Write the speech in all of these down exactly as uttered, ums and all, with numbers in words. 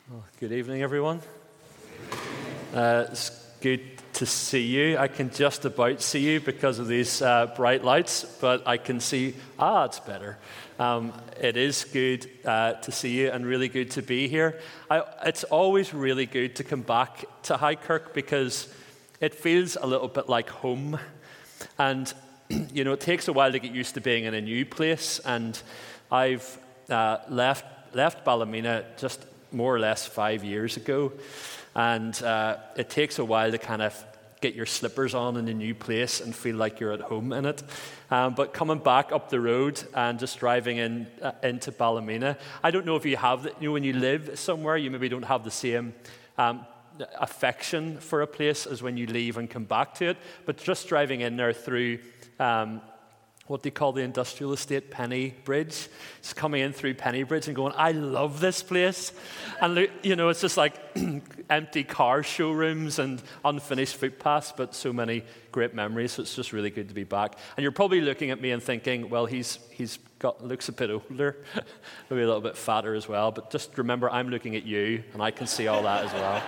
Well, good evening, everyone. Uh, it's good to see you. I can just about see you because of these uh, bright lights, but I can see, ah, it's better. Um, it is good uh, to see you and really good to be here. I, it's always really good to come back to Highkirk because it feels a little bit like home. And, you know, it takes a while to get used to being in a new place. And I've uh, left, left Ballymena just more or less five years ago. And uh, it takes a while to kind of get your slippers on in a new place and feel like you're at home in it. Um, but coming back up the road and just driving in uh, into Ballymena, I don't know if you have, the, you know, when you live somewhere, you maybe don't have the same um, affection for a place as when you leave and come back to it. But just driving in there through um, what they call the industrial estate, Penny Bridge. Just coming in through Penny Bridge and going, I love this place. And, you know, it's just like empty car showrooms and unfinished footpaths, but so many great memories. So it's just really good to be back. And you're probably looking at me and thinking, well, he's he's got looks a bit older, maybe a little bit fatter as well. But just remember, I'm looking at you, and I can see all that as well.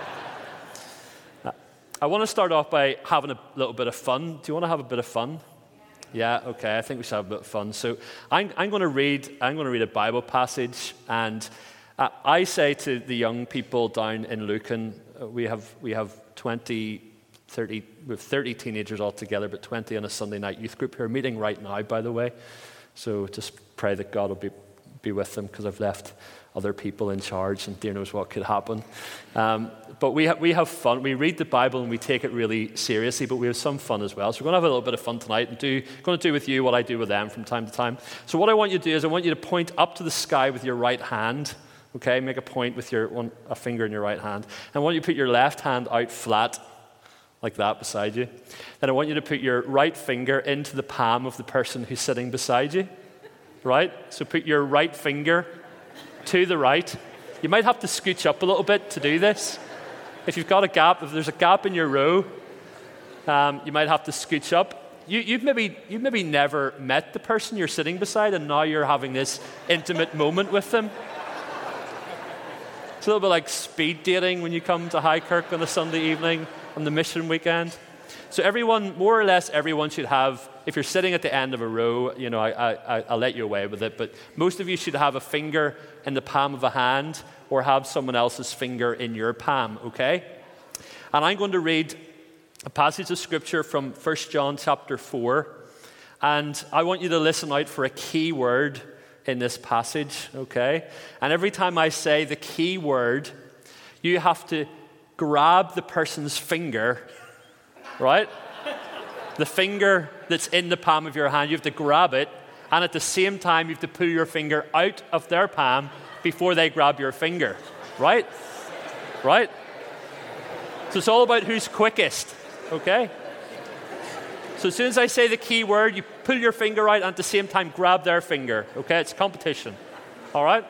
I want to start off by having a little bit of fun. Do you want to have a bit of fun? Yeah, okay, I think we should have a bit of fun. So I'm, I'm going to read I'm going to read a Bible passage, and uh, I say to the young people down in Lucan, uh, we have we have twenty, thirty, we have thirty teenagers all together, but twenty on a Sunday night youth group who are meeting right now, by the way. So just pray that God will be, be with them, because I've left other people in charge, and dear knows what could happen. Um, but we, ha- we have fun. We read the Bible and we take it really seriously, but we have some fun as well. So we're going to have a little bit of fun tonight and do going to do with you what I do with them from time to time. So what I want you to do is I want you to point up to the sky with your right hand. Okay, make a point with your one, a finger in your right hand. And I want you to put your left hand out flat, like that, beside you. Then I want you to put your right finger into the palm of the person who's sitting beside you. Right? So put your right finger to the right. You might have to scooch up a little bit to do this. If you've got a gap, if there's a gap in your row, um, you might have to scooch up. You, you've maybe you've maybe never met the person you're sitting beside, and now you're having this intimate moment with them. It's a little bit like speed dating when you come to Highkirk on a Sunday evening on the mission weekend. So everyone, more or less everyone should have, if you're sitting at the end of a row, you know, I, I, I'll let you away with it, but most of you should have a finger in the palm of a hand or have someone else's finger in your palm, okay? And I'm going to read a passage of Scripture from First John chapter four, and I want you to listen out for a key word in this passage, okay? And every time I say the key word, you have to grab the person's finger, right? The finger that's in the palm of your hand, you have to grab it, and at the same time, you have to pull your finger out of their palm before they grab your finger, right? Right? So it's all about who's quickest, okay? So as soon as I say the key word, you pull your finger out and at the same time grab their finger, okay? It's competition, all right?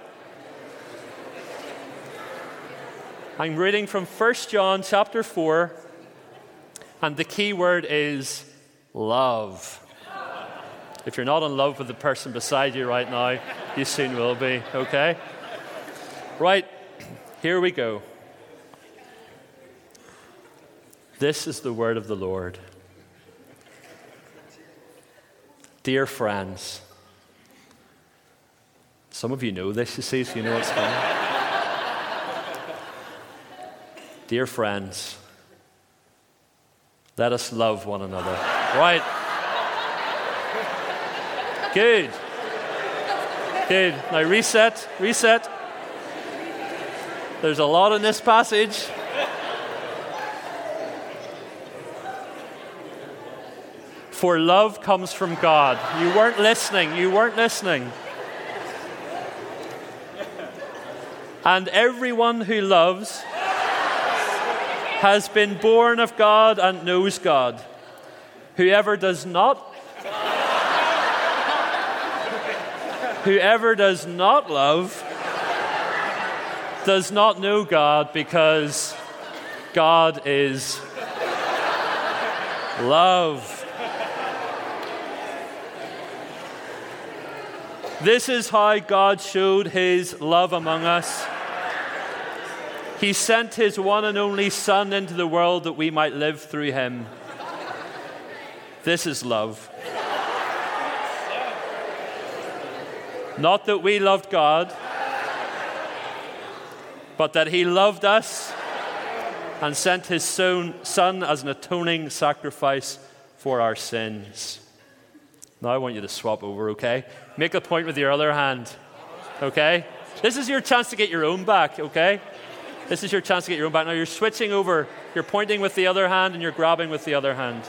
I'm reading from First John chapter four, and the key word is love. If you're not in love with the person beside you right now, you soon will be, okay? Right, here we go. This is the word of the Lord. Dear friends, some of you know this, you see, so you know what's coming. Dear friends, let us love one another. Right. Good. Good. Now reset, reset. There's a lot in this passage. For love comes from God. You weren't listening. You weren't listening. And everyone who loves has been born of God and knows God. Whoever does not, whoever does not love does not know God, because God is love. This is how God showed his love among us. He sent his one and only Son into the world that we might live through him. This is love. Not that we loved God, but that he loved us and sent his son, son as an atoning sacrifice for our sins. Now I want you to swap over, okay? Make a point with your other hand, okay? This is your chance to get your own back, okay? This is your chance to get your own back. Now you're switching over. You're pointing with the other hand and you're grabbing with the other hand.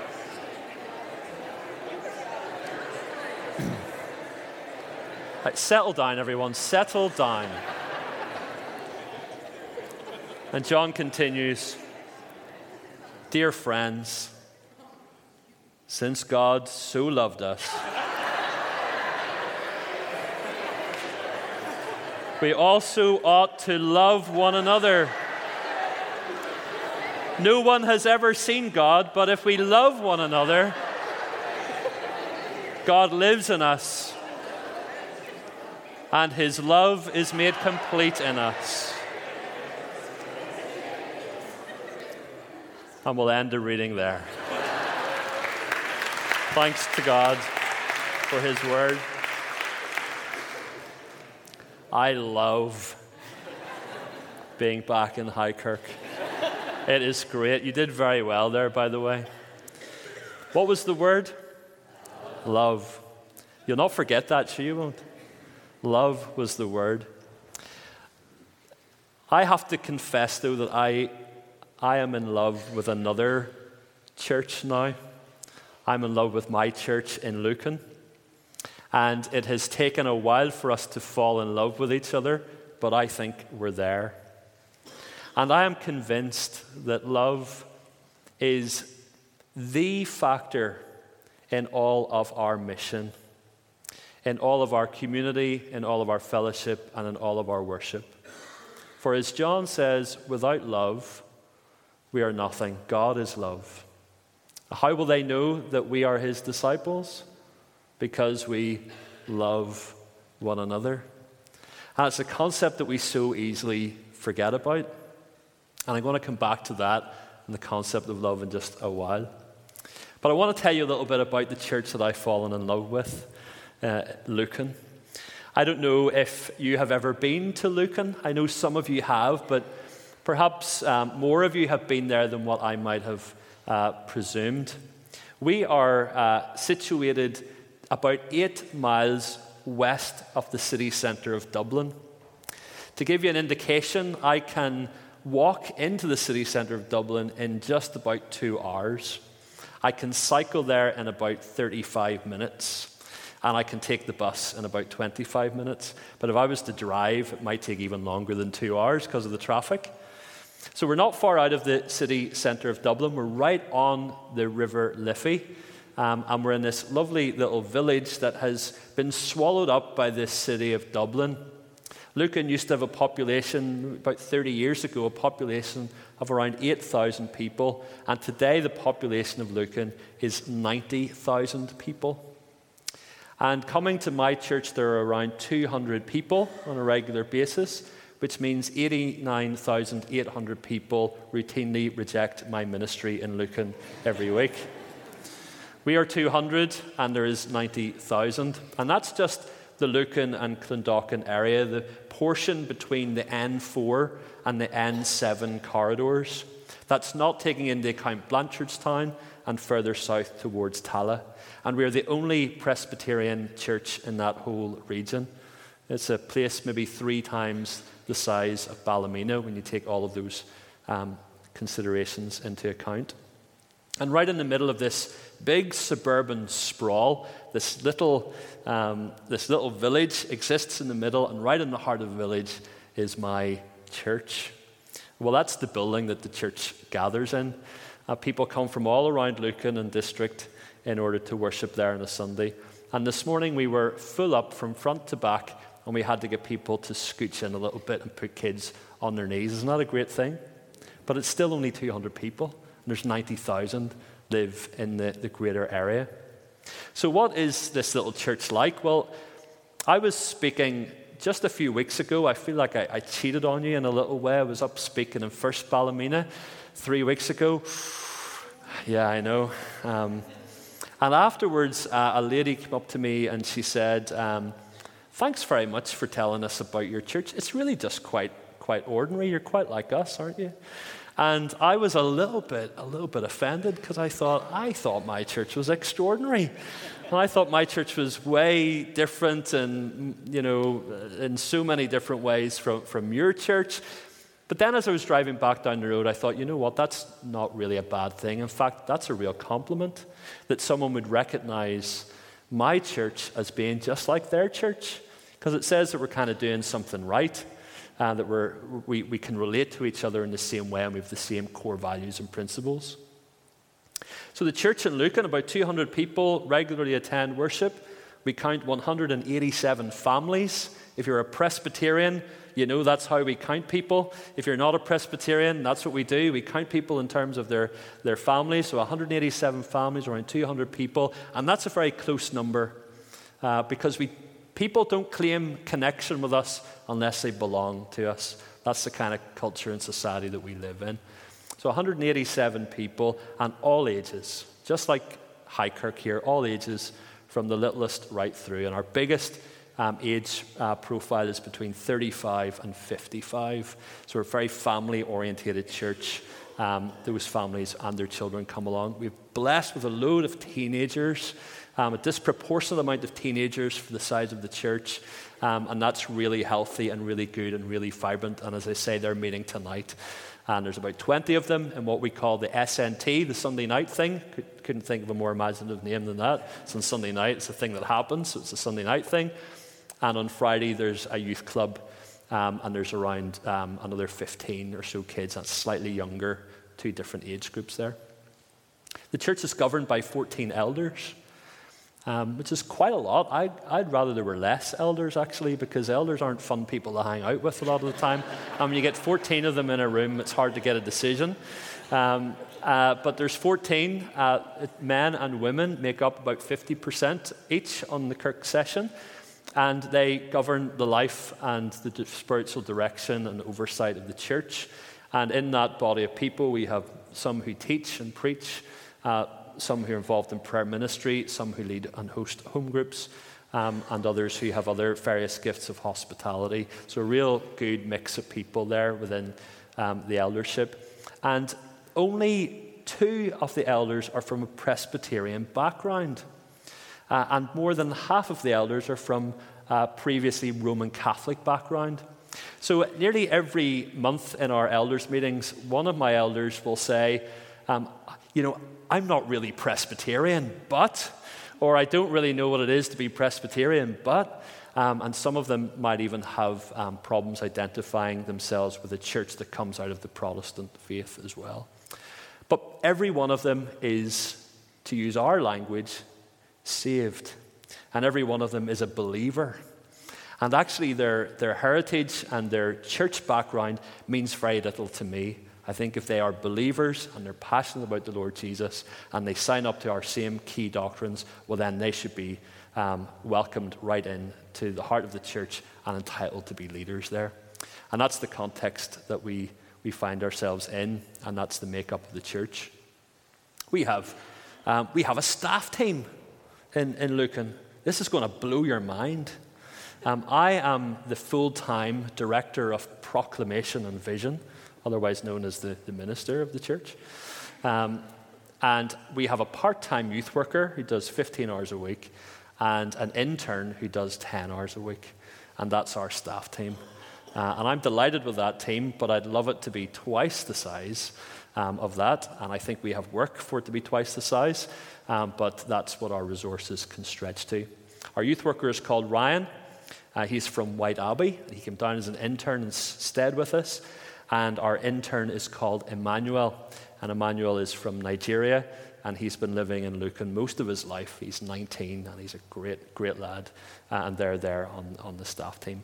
Right, settle down, everyone. Settle down. And John continues, dear friends, since God so loved us, we also ought to love one another. No one has ever seen God, but if we love one another, God lives in us, and his love is made complete in us. And we'll end the reading there. Thanks to God for his word. I love being back in Highkirk. It is great. You did very well there, by the way. What was the word? Love. You'll not forget that, sure you won't. Love was the word. I have to confess, though, that I, I am in love with another church now. I'm in love with my church in Lucan. And it has taken a while for us to fall in love with each other, but I think we're there. And I am convinced that love is the factor in all of our mission, in all of our community, in all of our fellowship, and in all of our worship. For as John says, without love, we are nothing. God is love. How will they know that we are his disciples? Because we love one another. And it's a concept that we so easily forget about. And I'm going to come back to that and the concept of love in just a while. But I want to tell you a little bit about the church that I've fallen in love with, uh, Lucan. I don't know if you have ever been to Lucan. I know some of you have, but perhaps um, more of you have been there than what I might have uh, presumed. We are uh, situated about eight miles west of the city centre of Dublin. To give you an indication, I can walk into the city centre of Dublin in just about two hours. I can cycle there in about thirty-five minutes, and I can take the bus in about twenty-five minutes. But if I was to drive, it might take even longer than two hours because of the traffic. So we're not far out of the city centre of Dublin. We're right on the River Liffey. Um, and we're in this lovely little village that has been swallowed up by this city of Dublin. Lucan used to have a population, about thirty years ago, a population of around eight thousand people. And today the population of Lucan is ninety thousand people. And coming to my church, there are around two hundred people on a regular basis, which means eighty-nine thousand eight hundred people routinely reject my ministry in Lucan every week. We are two hundred and there is ninety thousand. And that's just the Lucan and Clondalkin area, the portion between the N four and the N seven corridors. That's not taking into account Blanchardstown and further south towards Tala. And we're the only Presbyterian church in that whole region. It's a place maybe three times the size of Ballymena when you take all of those um, considerations into account. And right in the middle of this big suburban sprawl, this little, um, this little village exists in the middle, and right in the heart of the village is my church. Well, that's the building that the church gathers in. Uh, people come from all around Lucan and district in order to worship there on a Sunday. And this morning we were full up from front to back, and we had to get people to scooch in a little bit and put kids on their knees. Isn't that a great thing? But it's still only two hundred people. There's ninety thousand live in the, the greater area. So what is this little church like? Well, I was speaking just a few weeks ago, I feel like I, I cheated on you in a little way. I was up speaking in First Ballymena three weeks ago. Yeah, I know. Um, and afterwards, uh, a lady came up to me and she said, um, thanks very much for telling us about your church. It's really just quite quite ordinary. You're quite like us, aren't you? And I was a little bit a little bit offended because I thought I thought my church was extraordinary. And I thought my church was way different and, you know, in so many different ways from, from your church. But then as I was driving back down the road, I thought, you know what, that's not really a bad thing. In fact, that's a real compliment that someone would recognize my church as being just like their church, because it says that we're kind of doing something right, and that we're, we, we can relate to each other in the same way, and we have the same core values and principles. So the church in Lucan, about two hundred people regularly attend worship. We count one hundred eighty-seven families. If you're a Presbyterian, you know that's how we count people. If you're not a Presbyterian, that's what we do. We count people in terms of their, their families. So one hundred eighty-seven families, around two hundred people. And that's a very close number uh, because we people don't claim connection with us unless they belong to us. That's the kind of culture and society that we live in. So one hundred eighty-seven people and all ages, just like Highkirk here, all ages from the littlest right through. And our biggest um, age uh, profile is between thirty-five and fifty-five. So we're a very family-orientated church. Um, those families and their children come along. We're blessed with a load of teenagers, um, a disproportionate amount of teenagers for the size of the church. Um, and that's really healthy and really good and really vibrant. And as I say, they're meeting tonight. And there's about twenty of them in what we call the S N T, the Sunday night thing. Could, couldn't think of a more imaginative name than that. It's on Sunday night. It's a thing that happens. So it's a Sunday night thing. And on Friday, there's a youth club. Um, and there's around um, another fifteen or so kids. That's slightly younger, two different age groups there. The church is governed by fourteen elders. Um, which is quite a lot. I'd, I'd rather there were less elders, actually, because elders aren't fun people to hang out with a lot of the time. And when you get fourteen of them in a room, it's hard to get a decision. Um, uh, but there's fourteen. Uh, men and women make up about fifty percent each on the Kirk session. And they govern the life and the spiritual direction and oversight of the church. And in that body of people, we have some who teach and preach, uh, some who are involved in prayer ministry, some who lead and host home groups, um, and others who have other various gifts of hospitality. So a real good mix of people there within um, the eldership. And only two of the elders are from a Presbyterian background. Uh, and more than half of the elders are from uh, previously Roman Catholic background. So nearly every month in our elders meetings, one of my elders will say, um, you know, I'm not really Presbyterian, but, or I don't really know what it is to be Presbyterian, but, um, and some of them might even have um, problems identifying themselves with a church that comes out of the Protestant faith as well. But every one of them is, to use our language, saved. And every one of them is a believer. And actually their, their heritage and their church background means very little to me. I think if they are believers and they're passionate about the Lord Jesus and they sign up to our same key doctrines, well then they should be um, welcomed right in to the heart of the church and entitled to be leaders there. And that's the context that we, we find ourselves in, and that's the makeup of the church. We have, um, we have a staff team in, in Lucan. This is going to blow your mind. Um, I am the full-time director of proclamation and vision, otherwise known as the, the minister of the church. Um, and we have a part-time youth worker who does fifteen hours a week and an intern who does ten hours a week. And that's our staff team. Uh, and I'm delighted with that team, but I'd love it to be twice the size um, of that. And I think we have work for it to be twice the size, um, but that's what our resources can stretch to. Our youth worker is called Ryan. Uh, he's from White Abbey. He came down as an intern and stayed with us. And our intern is called Emmanuel. And Emmanuel is from Nigeria, and he's been living in Lucan most of his life. He's nineteen, and he's a great, great lad. Uh, and they're there on, on the staff team.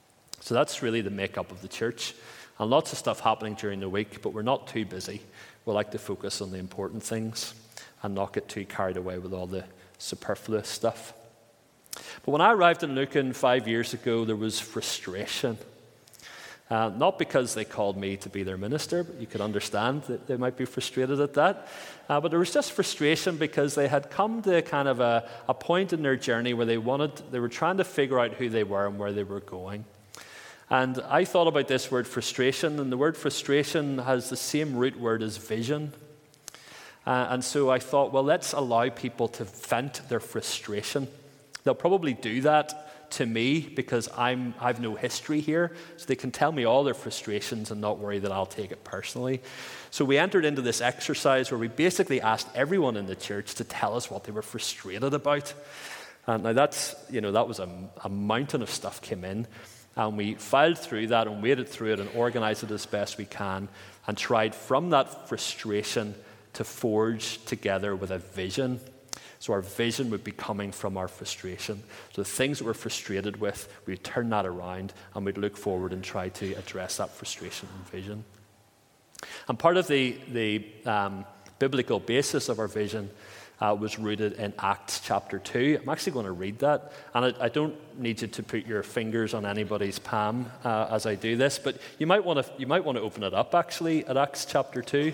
So that's really the makeup of the church. And lots of stuff happening during the week, but we're not too busy. We like to focus on the important things and not get too carried away with all the superfluous stuff. But when I arrived in Lucan five years ago, there was frustration. Uh, not because they called me to be their minister, but you could understand that they might be frustrated at that. Uh, but there was just frustration because they had come to kind of a, a point in their journey where they wanted, they were trying to figure out who they were and where they were going. And I thought about this word frustration, and the word frustration has the same root word as vision. Uh, and so I thought, well, let's allow people to vent their frustration. They'll probably do that to me because I'm, I've no history here, so they can tell me all their frustrations and not worry that I'll take it personally. So we entered into this exercise where we basically asked everyone in the church to tell us what they were frustrated about. And now that's, you know, that was a, a mountain of stuff came in, and we filed through that and waded through it and organized it as best we can and tried from that frustration to forge together with a vision. So our vision would be coming from our frustration. So the things that we're frustrated with, we'd turn that around and we'd look forward and try to address that frustration and vision. And part of the, the um, biblical basis of our vision uh, was rooted in Acts chapter two. I'm actually going to read that. And I, I don't need you to put your fingers on anybody's palm uh, as I do this, but you might want to you might want to open it up actually at Acts chapter two.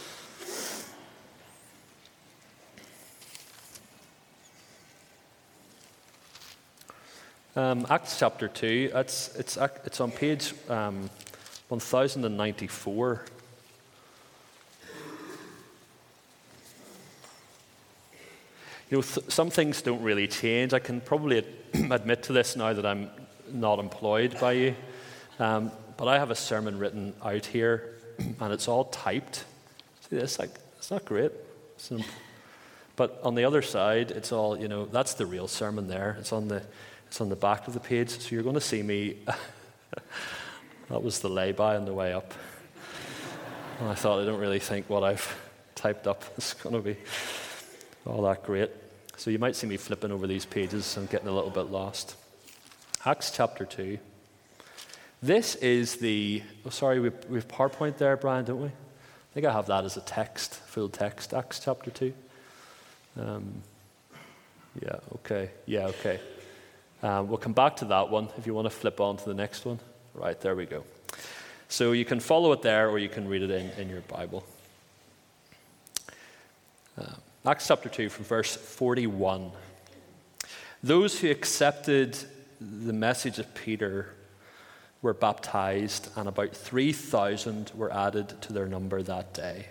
Um, Acts chapter two, it's, it's, it's on page um, one thousand ninety-four. You know, th- some things don't really change. I can probably ad- admit to this now that I'm not employed by you. Um, but I have a sermon written out here, and it's all typed. See this? Like, it's not great. It's an, but on the other side, it's all, you know, that's the real sermon there. It's on the It's on the back of the page, so you're going to see me. That was the lay-by on the way up. And I thought, I don't really think what I've typed up is going to be all that great. So you might see me flipping over these pages and getting a little bit lost. Acts chapter two. This is the, oh sorry, we we have PowerPoint there, Brian, don't we? I think I have that as a text, full text, Acts chapter two. Um, yeah, okay, yeah, okay. Um, we'll come back to that one if you want to flip on to the next one. Right, there we go. So you can follow it there or you can read it in, in your Bible. Uh, Acts chapter two from verse forty-one. Those who accepted the message of Peter were baptized, and about three thousand were added to their number that day.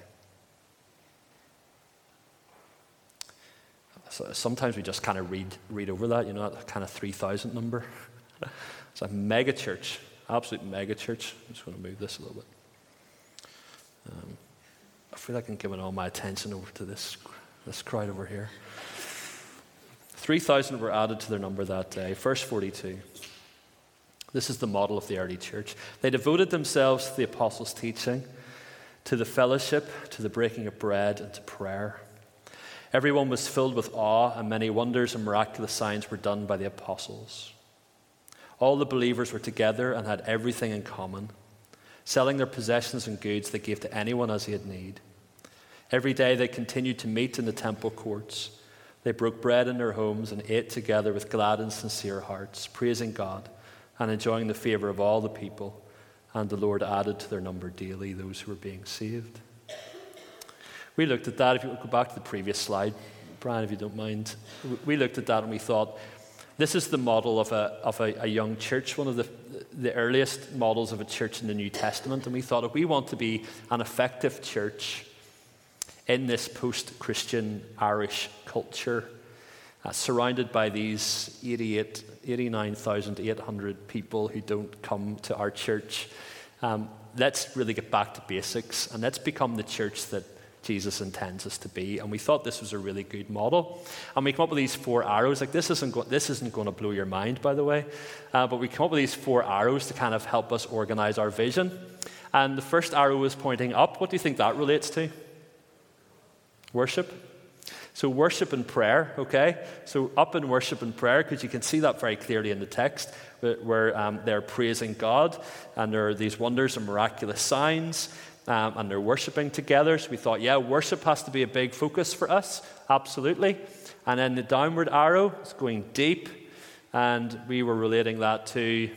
So sometimes we just kind of read read over that, you know, that kind of three thousand number. It's a mega church, absolute mega church. I'm just going to move this a little bit. Um, I feel like I'm giving all my attention over to this, this crowd over here. three thousand were added to their number that day. Verse forty-two. This is the model of the early church. They devoted themselves to the apostles' teaching, to the fellowship, to the breaking of bread, and to prayer. Everyone was filled with awe, and many wonders and miraculous signs were done by the apostles. All the believers were together and had everything in common. Selling their possessions and goods, they gave to anyone as he had need. Every day they continued to meet in the temple courts. They broke bread in their homes and ate together with glad and sincere hearts, praising God and enjoying the favor of all the people. And the Lord added to their number daily those who were being saved. We looked at that. If you go back to the previous slide, Brian, if you don't mind. We looked at that and we thought, this is the model of a of a, a young church, one of the the earliest models of a church in the New Testament. And we thought, if we want to be an effective church in this post-Christian Irish culture, uh, surrounded by these eighty-eight, eighty-nine thousand eight hundred people who don't come to our church, um, let's really get back to basics and let's become the church that Jesus intends us to be. And we thought this was a really good model. And we come up with these four arrows. Like this isn't go- this isn't going to blow your mind, by the way. Uh, but we come up with these four arrows to kind of help us organize our vision. And the first arrow is pointing up. What do you think that relates to? Worship. So worship and prayer, okay? So up in worship and prayer, because you can see that very clearly in the text, where, where um, they're praising God, and there are these wonders and miraculous signs, um, and they're worshiping together. So we thought, yeah, worship has to be a big focus for us, absolutely. And then the downward arrow is going deep. And we were relating that to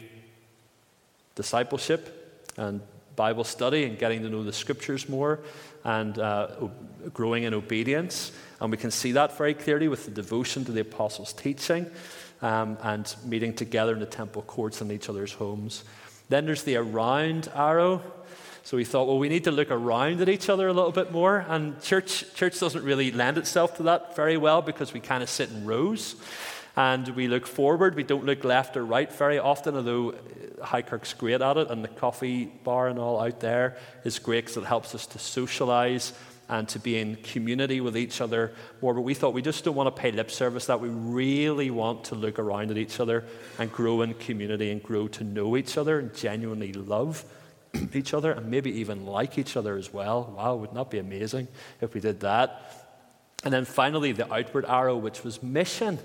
discipleship and Bible study and getting to know the scriptures more and uh, growing in obedience. And we can see that very clearly with the devotion to the apostles' teaching um, and meeting together in the temple courts and each other's homes. Then there's the around arrow. So we thought, well, we need to look around at each other a little bit more. And church, church doesn't really lend itself to that very well because we kind of sit in rows. And we look forward. We don't look left or right very often, although Highkirk's great at it. And the coffee bar and all out there is great because it helps us to socialize and to be in community with each other more. But we thought we just don't want to pay lip service, that we really want to look around at each other and grow in community and grow to know each other and genuinely love each other and maybe even like each other as well. Wow, wouldn't that be amazing if we did that? And then finally, the outward arrow, which was mission.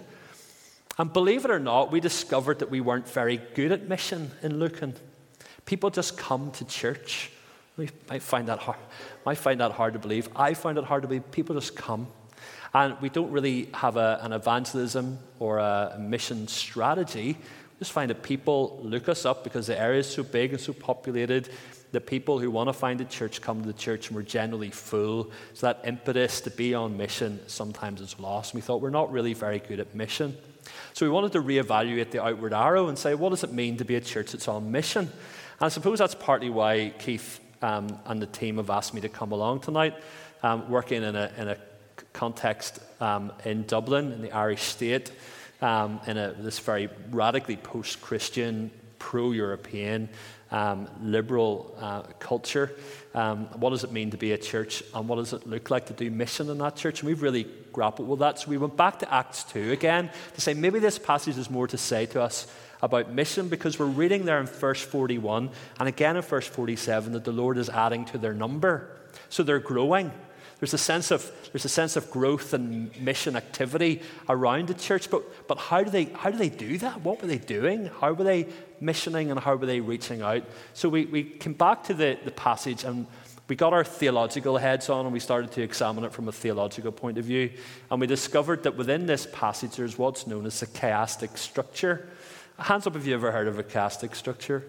And believe it or not, we discovered that we weren't very good at mission in Lucan. People just come to church. We might find that hard, might find that hard to believe. I find it hard to believe. People just come. And we don't really have a, an evangelism or a, a mission strategy. We just find that people look us up because the area is so big and so populated. The people who want to find a church come to the church, and we're generally full. So that impetus to be on mission sometimes is lost. And we thought we're not really very good at mission. So we wanted to reevaluate the outward arrow and say, what does it mean to be a church that's on mission? And I suppose that's partly why Keith um, and the team have asked me to come along tonight, um, working in a, in a context um, in Dublin, in the Irish state, um, in a, this very radically post-Christian, pro-European, um, liberal uh, culture. Um, what does it mean to be a church, and what does it look like to do mission in that church? And we've really grappled with that. So we went back to Acts two again to say maybe this passage has more to say to us about mission, because we're reading there in verse forty-one and again in verse forty-seven that the Lord is adding to their number. So they're growing. There's a sense of there's a sense of growth and mission activity around the church. But but how do they how do they do that? What were they doing? How were they missioning and how were they reaching out? So we, we came back to the, the passage and we got our theological heads on and we started to examine it from a theological point of view. And we discovered that within this passage there's what's known as a chiastic structure. Hands up if you ever heard of a chiastic structure.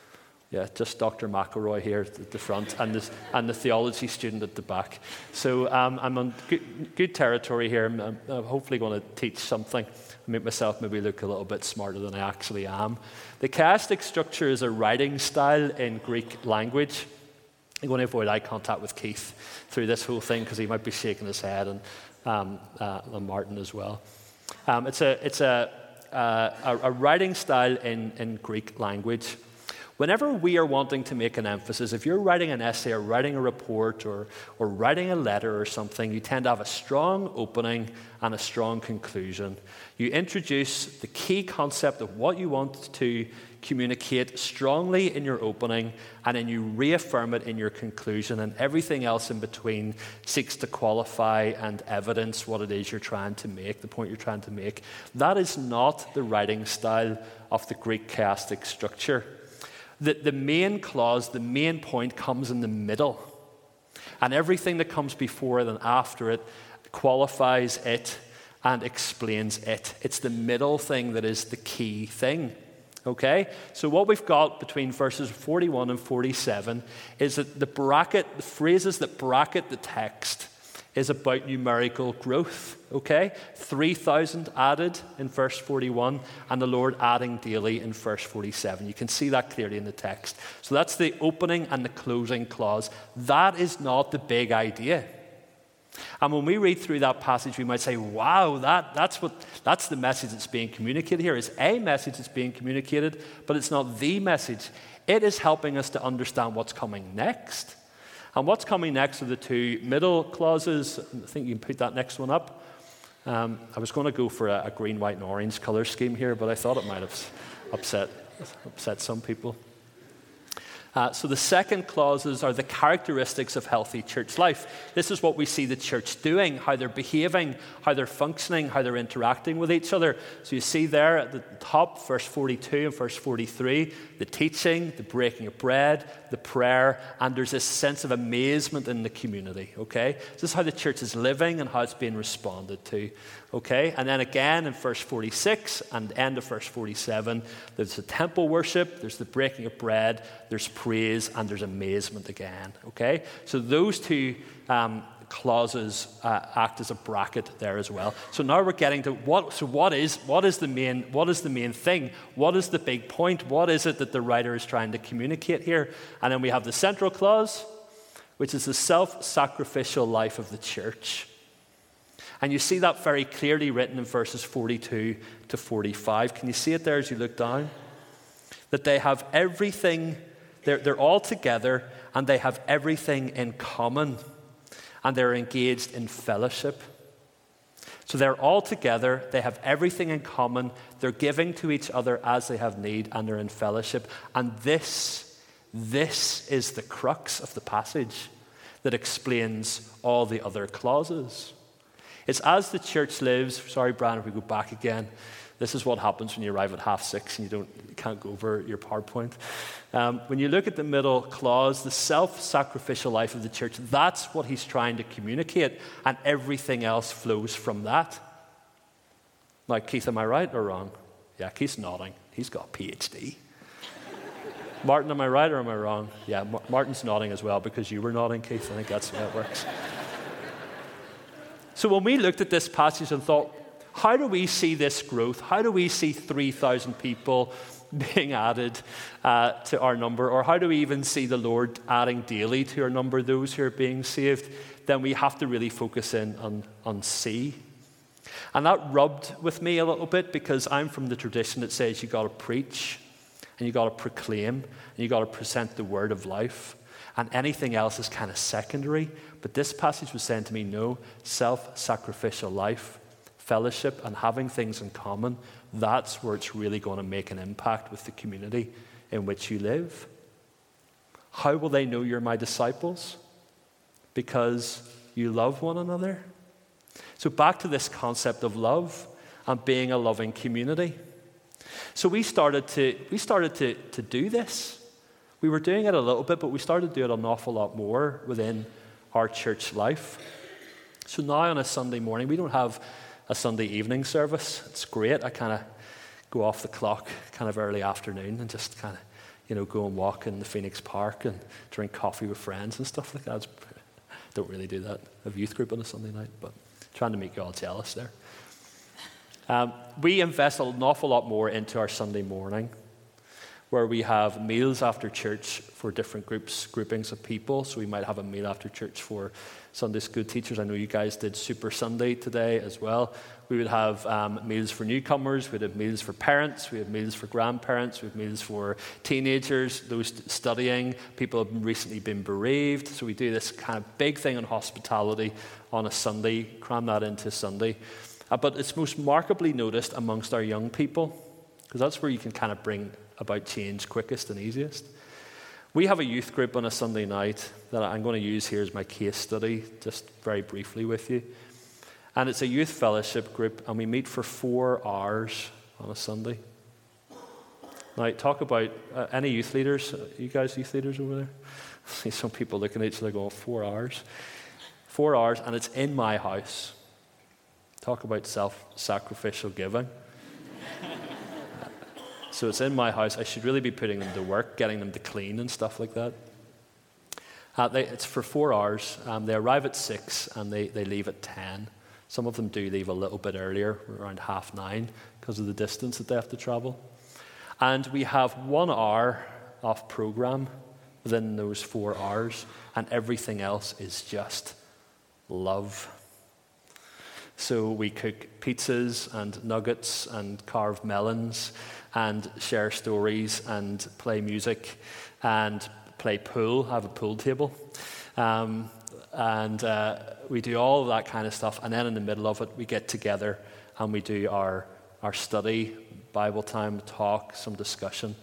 Yeah, just Doctor McElroy here at the front and, this, and the theology student at the back. So um, I'm on good, good territory here. I'm, I'm hopefully going to teach something, make myself maybe look a little bit smarter than I actually am. The chiastic structure is a writing style in Greek language. I'm going to avoid eye contact with Keith through this whole thing because he might be shaking his head, and, um, uh, and Martin as well. Um, it's a, it's a, uh, a, a writing style in, in Greek language. Whenever we are wanting to make an emphasis, if you're writing an essay or writing a report or, or writing a letter or something, you tend to have a strong opening and a strong conclusion. You introduce the key concept of what you want to communicate strongly in your opening, and then you reaffirm it in your conclusion, and everything else in between seeks to qualify and evidence what it is you're trying to make, the point you're trying to make. That is not the writing style of the Greek chiastic structure. The, the main clause, the main point comes in the middle. And everything that comes before it and after it qualifies it and explains it. It's the middle thing that is the key thing. Okay? So what we've got between verses forty-one and forty-seven is that the bracket, the phrases that bracket the text is about numerical growth, okay? three thousand added in verse forty-one, and the Lord adding daily in verse forty-seven. You can see that clearly in the text. So that's the opening and the closing clause. That is not the big idea. And when we read through that passage, we might say, wow, that, that's, what, that's the message that's being communicated here. It's a message that's being communicated, but it's not the message. It is helping us to understand what's coming next. And what's coming next are the two middle clauses. I think you can put that next one up. Um, I was going to go for a, a green, white, and orange color scheme here, but I thought it might have upset, upset some people. Uh, so the second clauses are the characteristics of healthy church life. This is what we see the church doing, how they're behaving, how they're functioning, how they're interacting with each other. So you see there at the top, verse forty-two and verse forty-three, the teaching, the breaking of bread, the prayer, and there's this sense of amazement in the community, okay? This is how the church is living and how it's being responded to, okay? And then again in verse forty-six and end of verse forty-seven, there's the temple worship, there's the breaking of bread, there's praise, and there's amazement again, okay? So those two um, clauses uh, act as a bracket there as well. So now we're getting to what, so what is, what is the main, what is the main thing? What is the big point? What is it that the writer is trying to communicate here? And then we have the central clause, which is the self-sacrificial life of the church. And you see that very clearly written in verses forty-two to forty-five. Can you see it there as you look down? That they have everything, they're, they're all together, and they have everything in common, and they're engaged in fellowship. So they're all together, they have everything in common, they're giving to each other as they have need, and they're in fellowship. And this, this is the crux of the passage that explains all the other clauses. It's as the church lives. Sorry, Brian, if we go back again. This is what happens when you arrive at half six and you don't you can't go over your PowerPoint. Um, when you look at the middle clause, the self-sacrificial life of the church, that's what he's trying to communicate, and everything else flows from that. Now, Keith, am I right or wrong? Yeah, Keith's nodding. He's got a P H D. Martin, am I right or am I wrong? Yeah, Ma- Martin's nodding as well because you were nodding, Keith. I think that's the way it works. So when we looked at this passage and thought, how do we see this growth? How do we see three thousand people being added uh, to our number? Or how do we even see the Lord adding daily to our number, those who are being saved? Then we have to really focus in on, on C. And that rubbed with me a little bit because I'm from the tradition that says you got to preach and you got to proclaim and you got to present the word of life. And anything else is kind of secondary. But this passage was saying to me, no, self-sacrificial life, fellowship, and having things in common, that's where it's really going to make an impact with the community in which you live. How will they know you're my disciples? Because you love one another. So back to this concept of love and being a loving community. So we started to we started to, to do this. We were doing it a little bit, but we started to do it an awful lot more within our church life. So now on a Sunday morning, we don't have a Sunday evening service. It's great. I kind of go off the clock kind of early afternoon and just kind of, you know, go and walk in the Phoenix Park and drink coffee with friends and stuff like that. It's, don't really do that. I have youth group on a Sunday night, but trying to make you all jealous there. Um, we invest an awful lot more into our Sunday morning, where we have meals after church for different groups, groupings of people. So we might have a meal after church for Sunday school teachers. I know you guys did Super Sunday today as well. We would have um, meals for newcomers. We'd have meals for parents. We have meals for grandparents. We have meals for teenagers, those studying. People have recently been bereaved. So we do this kind of big thing on hospitality on a Sunday, cram that into Sunday. Uh, but it's most markedly noticed amongst our young people, because that's where you can kind of bring about change quickest and easiest. We have a youth group on a Sunday night that I'm going to use here as my case study, just very briefly with you. And it's a youth fellowship group, and we meet for four hours on a Sunday. Now, talk about uh, any youth leaders. You guys youth leaders over there? I see some people looking at each other going, four hours. Four hours, and it's in my house. Talk about self-sacrificial giving. So it's in my house. I should really be putting them to work, getting them to clean and stuff like that. Uh, they, it's for four hours. Um, they arrive at six and they, they leave at ten. Some of them do leave a little bit earlier, around half nine, because of the distance that they have to travel. And we have one hour off program within those four hours, and everything else is just love. So we cook pizzas and nuggets and carve melons and share stories and play music and play pool, have a pool table. Um, and uh, we do all of that kind of stuff. And then in the middle of it, we get together and we do our, our study, Bible time, talk, some discussion.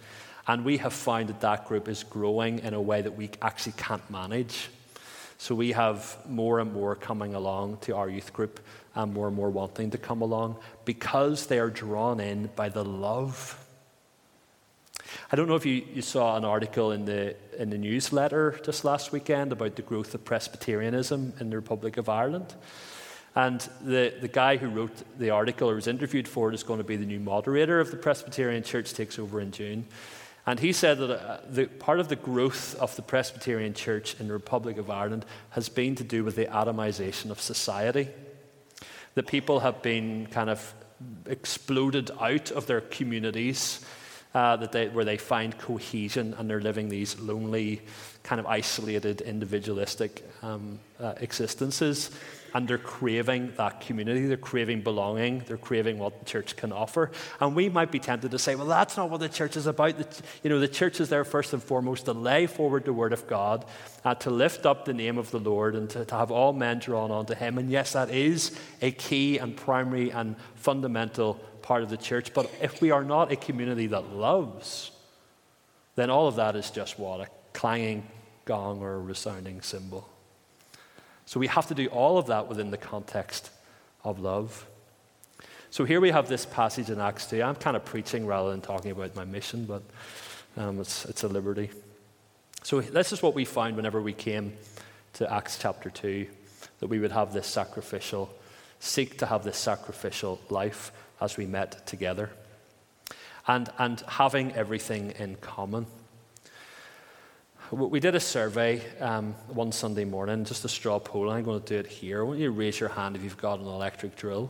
And we have found that that group is growing in a way that we actually can't manage. So we have more and more coming along to our youth group, and more and more wanting to come along because they are drawn in by the love. I don't know if you, you saw an article in the in the newsletter just last weekend about the growth of Presbyterianism in the Republic of Ireland. And the, the guy who wrote the article or was interviewed for it is going to be the new moderator of the Presbyterian Church, takes over in June. And he said that uh, the, part of the growth of the Presbyterian Church in the Republic of Ireland has been to do with the atomization of society. That people have been kind of exploded out of their communities, uh, that they, where they find cohesion, and they're living these lonely, kind of isolated, individualistic um, uh, existences. And they're craving that community, they're craving belonging, they're craving what the church can offer. And we might be tempted to say, well, that's not what the church is about. The, you know, the church is there first and foremost to lay forward the word of God, uh, to lift up the name of the Lord, and to, to have all men drawn onto him. And yes, that is a key and primary and fundamental part of the church. But if we are not a community that loves, then all of that is just what? A clanging gong or a resounding cymbal. So we have to do all of that within the context of love. So here we have this passage in Acts two. I'm kind of preaching rather than talking about my mission, but um, it's, it's a liberty. So this is what we found whenever we came to Acts chapter two, that we would have this sacrificial, seek to have this sacrificial life as we met together. And, and having everything in common. We did a survey um, one Sunday morning, just a straw poll. I'm going to do it here. I want you to raise your hand if you've got an electric drill.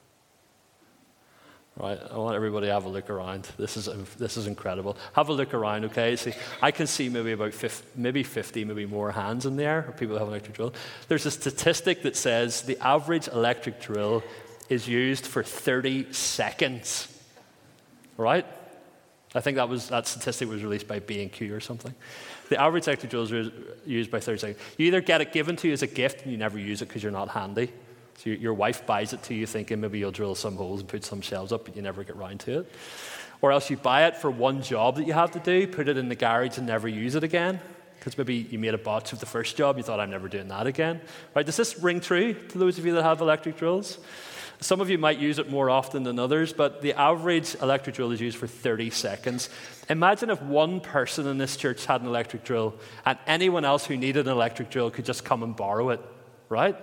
Right, I want everybody to have a look around. This is this is incredible. Have a look around, okay? See, I can see maybe about fifty, maybe fifty, maybe more hands in there of people who have an electric drill. There's a statistic that says the average electric drill is used for thirty seconds. Right? I think that was that statistic was released by B and Q or something. The average electric drill is used by thirty seconds. You either get it given to you as a gift and you never use it because you're not handy. So your, your wife buys it to you thinking maybe you'll drill some holes and put some shelves up, but you never get round to it. Or else you buy it for one job that you have to do, put it in the garage and never use it again because maybe you made a botch of the first job, you thought, I'm never doing that again. Right? Does this ring true to those of you that have electric drills? Some of you might use it more often than others, but the average electric drill is used for thirty seconds. Imagine if one person in this church had an electric drill and anyone else who needed an electric drill could just come and borrow it, right?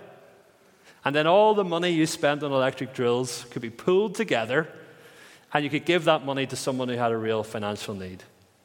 And then all the money you spent on electric drills could be pooled together and you could give that money to someone who had a real financial need.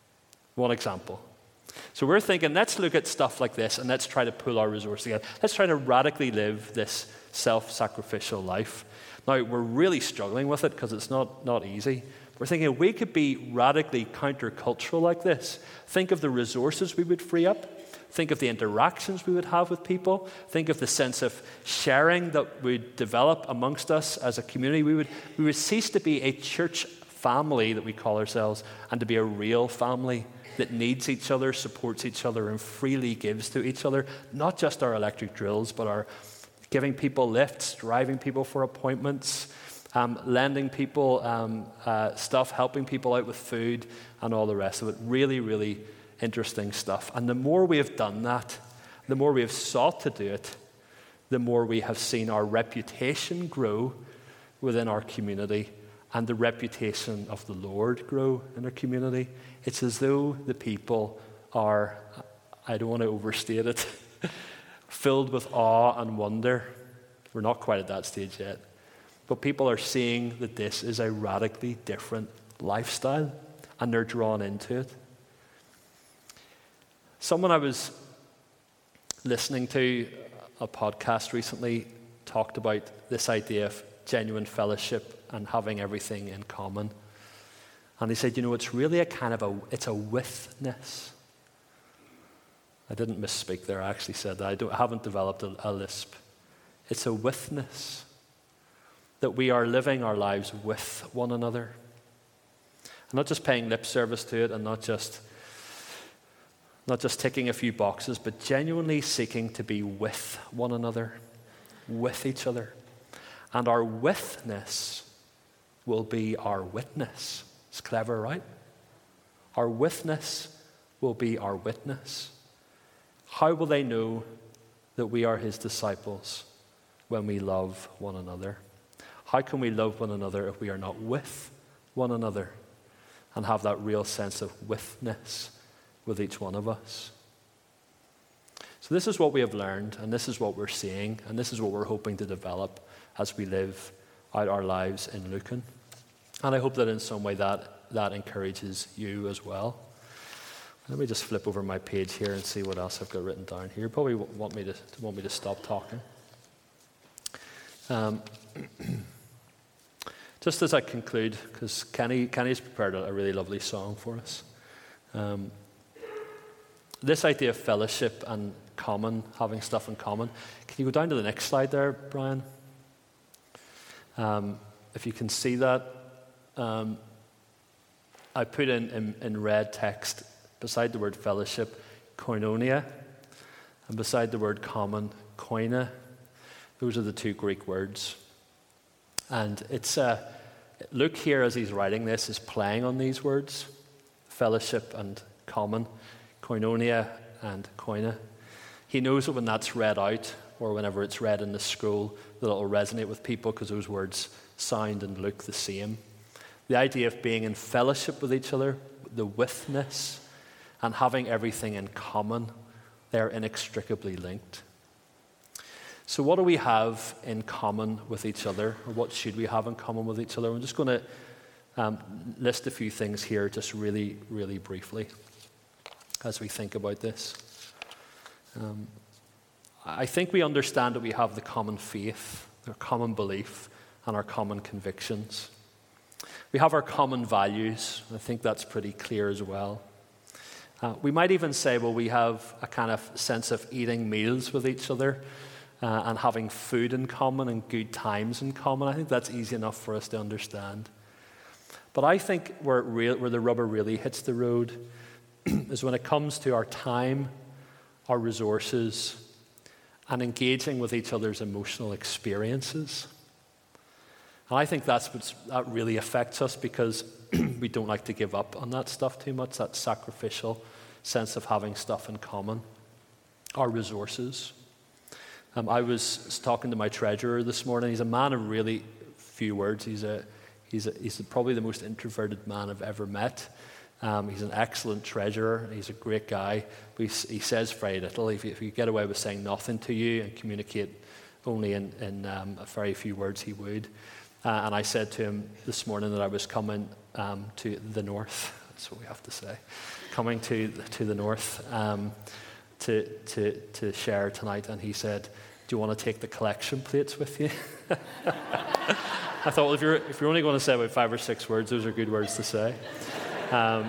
One example. So we're thinking, let's look at stuff like this and let's try to pool our resources together. Let's try to radically live this self-sacrificial life. Now, we're really struggling with it because it's not, not easy. We're thinking we could be radically countercultural like this. Think of the resources we would free up. Think of the interactions we would have with people. Think of the sense of sharing that would develop amongst us as a community. We would, we would cease to be a church family that we call ourselves and to be a real family that needs each other, supports each other, and freely gives to each other. Not just our electric drills, but our giving people lifts, driving people for appointments, um, lending people um, uh, stuff, helping people out with food, and all the rest of it. Really, really interesting stuff. And the more we have done that, the more we have sought to do it, the more we have seen our reputation grow within our community and the reputation of the Lord grow in our community. It's as though the people are, I don't want to overstate it, filled with awe and wonder. We're not quite at that stage yet. But people are seeing that this is a radically different lifestyle, and they're drawn into it. Someone I was listening to, a podcast recently, talked about this idea of genuine fellowship and having everything in common. And he said, you know, it's really a kind of a, it's a withness. I didn't misspeak there. I actually said that. I, don't, I haven't developed a, a lisp. It's a withness that we are living our lives with one another. And not just paying lip service to it and not just, not just ticking a few boxes, but genuinely seeking to be with one another, with each other. And our withness will be our witness. It's clever, right? Our witness will be our witness. How will they know that we are his disciples when we love one another? How can we love one another if we are not with one another and have that real sense of witness with each one of us? So this is what we have learned, and this is what we're seeing, and this is what we're hoping to develop as we live out our lives in Lucan. And I hope that in some way that, that encourages you as well. Let me just flip over my page here and see what else I've got written down here. You probably want me to want me to stop talking. Um, just as I conclude, because Kenny Kenny's prepared a, a really lovely song for us. Um, this idea of fellowship and common, having stuff in common. Can you go down to the next slide there, Brian? Um, if you can see that, um, I put in, in, in red text beside the word fellowship, koinonia, and beside the word common, koine. Those are the two Greek words. And it's uh, Luke here, as he's writing this, is playing on these words, fellowship and common, koinonia and koine. He knows that when that's read out, or whenever it's read in the scroll, that it will resonate with people because those words sound and look the same. The idea of being in fellowship with each other, the witness, and having everything in common, they're inextricably linked. So what do we have in common with each other, or what should we have in common with each other? I'm just going to um, list a few things here just really, really briefly as we think about this. Um, I think we understand that we have the common faith, our common belief, and our common convictions. We have our common values. I think that's pretty clear as well. Uh, we might even say, well, we have a kind of sense of eating meals with each other uh, and having food in common and good times in common. I think that's easy enough for us to understand. But I think where, it real, where the rubber really hits the road is when it comes to our time, our resources, and engaging with each other's emotional experiences. And I think that's what that really affects us because we don't like to give up on that stuff too much, that sacrificial sense of having stuff in common. Our resources. Um, I was talking to my treasurer this morning. He's a man of really few words. He's a he's a, he's probably the most introverted man I've ever met. Um, he's an excellent treasurer. He's a great guy. But he, he says very little. If you, if you get away with saying nothing to you and communicate only in, in um, a very few words, he would. Uh, and I said to him this morning that I was coming um, to the north. That's what we have to say. Coming to to the north um, to to to share tonight. And he said, "Do you want to take the collection plates with you?" I thought, well, if you're if you're only going to say about five or six words, those are good words to say. Um,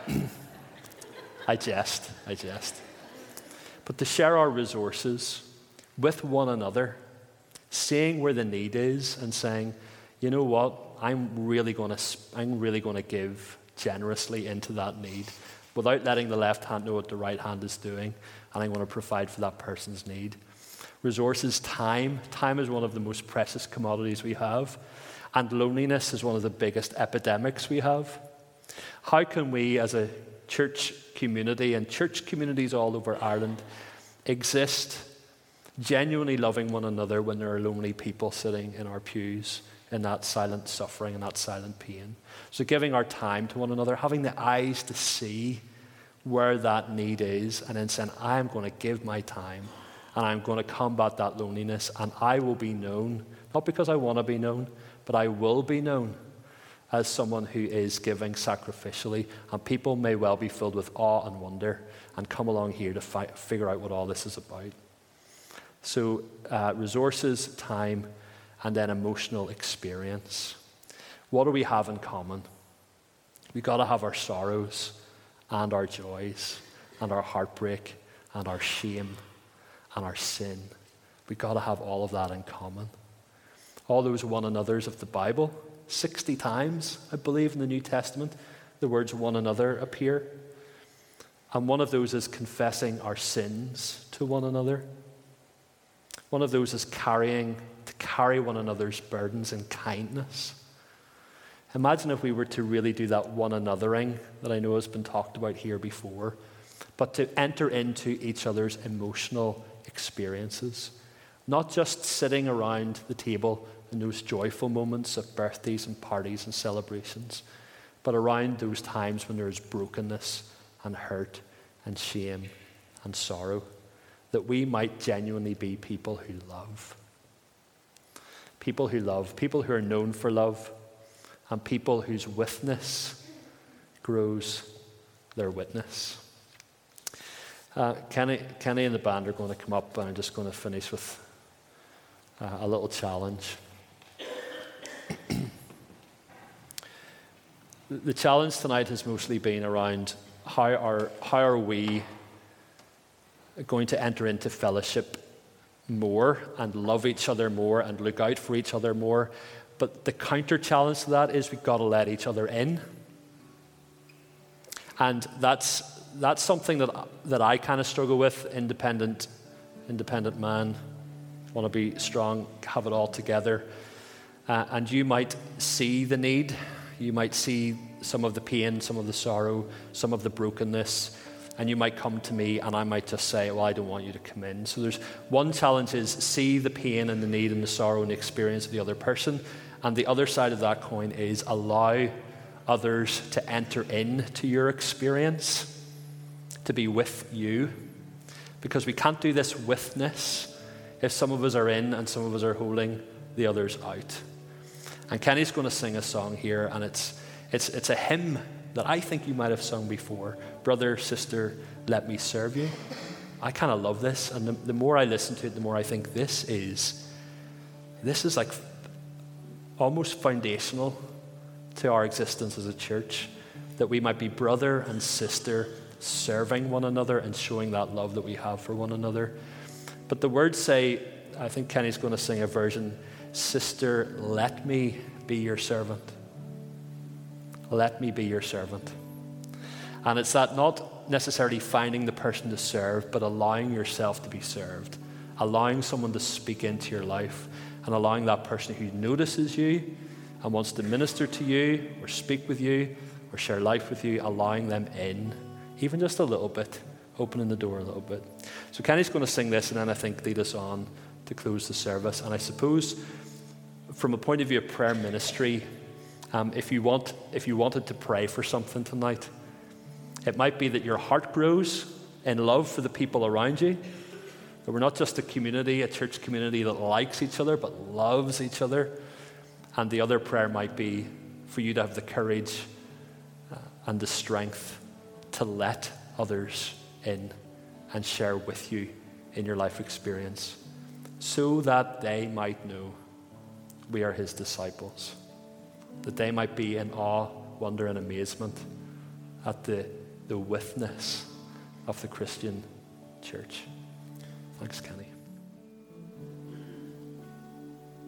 I jest, I jest. But to share our resources with one another, seeing where the need is, and saying, you know what, I'm really going to, I'm really going to give generously into that need, without letting the left hand know what the right hand is doing, and I'm going to provide for that person's need. Resources, time. Time is one of the most precious commodities we have, and loneliness is one of the biggest epidemics we have. How can we, as a church community, and church communities all over Ireland, exist genuinely loving one another when there are lonely people sitting in our pews in that silent suffering and that silent pain? So giving our time to one another, having the eyes to see where that need is, and then saying, I'm going to give my time, and I'm going to combat that loneliness, and I will be known, not because I want to be known, but I will be known as someone who is giving sacrificially, and people may well be filled with awe and wonder and come along here to fi- figure out what all this is about. So uh, resources, time, and then emotional experience. What do we have in common? We've got to have our sorrows and our joys and our heartbreak and our shame and our sin. We've got to have all of that in common. All those one another's of the Bible, sixty times, I believe, in the New Testament, the words one another appear. And one of those is confessing our sins to one another. One of those is carrying, to carry one another's burdens in kindness. Imagine if we were to really do that one anothering that I know has been talked about here before, but to enter into each other's emotional experiences, not just sitting around the table in those joyful moments of birthdays and parties and celebrations, but around those times when there is brokenness and hurt and shame and sorrow, that we might genuinely be people who love. People who love, people who are known for love, and people whose witness grows their witness. Uh, Kenny, Kenny and the band are going to come up, and I'm just going to finish with uh, a little challenge. The challenge tonight has mostly been around how are, how are we going to enter into fellowship more and love each other more and look out for each other more. But the counter challenge to that is we've got to let each other in. And that's that's something that that I kind of struggle with, independent, independent man, want to be strong, have it all together. Uh, and you might see the need. You might see some of the pain, some of the sorrow, some of the brokenness, and you might come to me and I might just say, well, I don't want you to come in. So there's one challenge is see the pain and the need and the sorrow and the experience of the other person. And the other side of that coin is allow others to enter into your experience, to be with you. Because we can't do this withness if some of us are in and some of us are holding the others out. And Kenny's going to sing a song here, and it's it's it's a hymn that I think you might have sung before. Brother, sister, let me serve you. I kind of love this, and the, the more I listen to it, the more I think this is this is like almost foundational to our existence as a church, that we might be brother and sister serving one another and showing that love that we have for one another. But the words say, I think Kenny's going to sing a version, sister, let me be your servant. Let me be your servant. And it's that not necessarily finding the person to serve, but allowing yourself to be served, allowing someone to speak into your life, and allowing that person who notices you and wants to minister to you or speak with you or share life with you, allowing them in, even just a little bit, opening the door a little bit. So Kenny's going to sing this and then I think lead us on to close the service. And I suppose from a point of view of prayer ministry, um, if you want, if you wanted to pray for something tonight, it might be that your heart grows in love for the people around you, that we're not just a community, a church community that likes each other, but loves each other. And the other prayer might be for you to have the courage uh, and the strength to let others in and share with you in your life experience, so that they might know we are his disciples, that they might be in awe, wonder, and amazement at the, the witness of the Christian church. Thanks, Kenny.